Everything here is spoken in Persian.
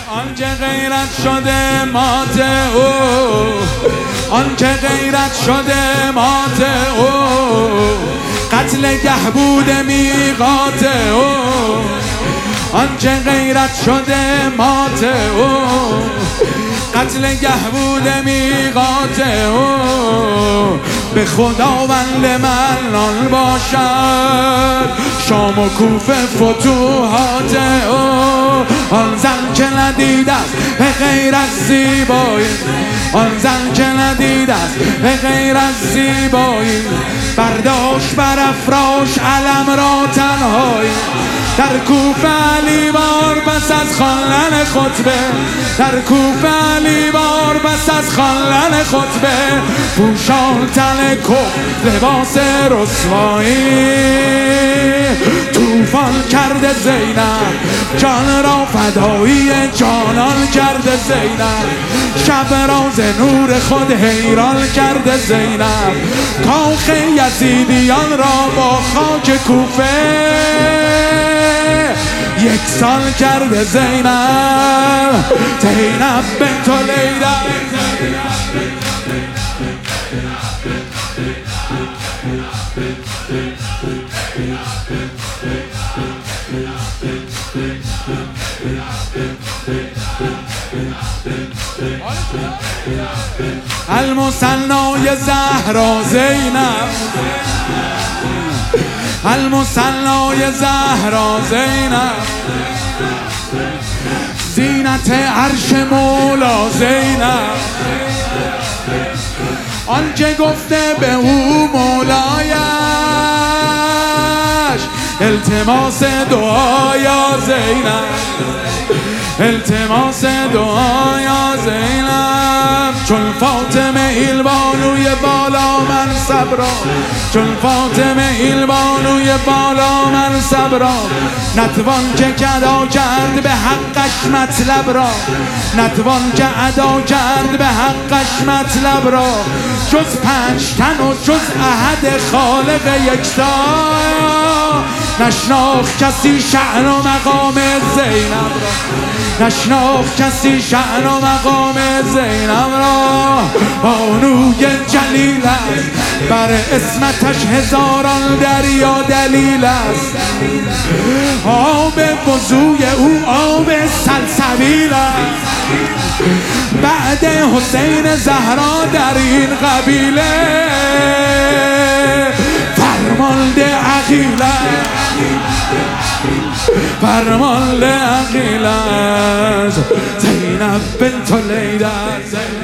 آنکه غیرت شده مات او، آنکه غیرت شده مات او، قتل گه بوده میقات او، آنکه غیرت شده مات او، قتل گه بوده میقات او. به خداوند منان باشد شام و کوفه فتوحات او. آن زن که ندیده است به غیر از زیبایی، آن زن که ندیده است به غیر از زیبایی، برداشت برافراش علم را تنهایی. در کوفه علیوار بس از خواندن خطبه، در کوفه علیوار بس از خواندن خطبه، پوشان تن کفر لباس رسوایی. طوفان کرده زینب جان را فدایی جانان کرده زینب، شب راز نور خود حیران کرده زینب، کاخ یزیدیان را با خاک کوفه یکسان کرده زینب. زینب بنت لیلا، المثنای زهرا زینب، المثنای زهرا زینب، زینت عرش مولا زینب، آنکه گفته به او مولایش التماس دعا یا زینب، التماس دعا یا زینب. چون فاطمه ایل بانوی بالا منصب را، چون فاطمه ایل بانوی بالا منصب را، نتوان که ادا کرد به حقش مطلب را، نتوان که ادا کرد به حقش مطلب را، جز پنج تن و جز احد خالق یکتا، نشناخت کسی شأن و مقام زینب را، نشناخت کسی شأن و مقام زینب را. بانوی جلیل است بر اسمتش هزاران دریا دلیل است، آب وضوی او آب سلسبیل است، بعد حسین زهرا در این قبیله فرمانده عقیل است، فرمانده عقیل است. زینب بنت لیلا.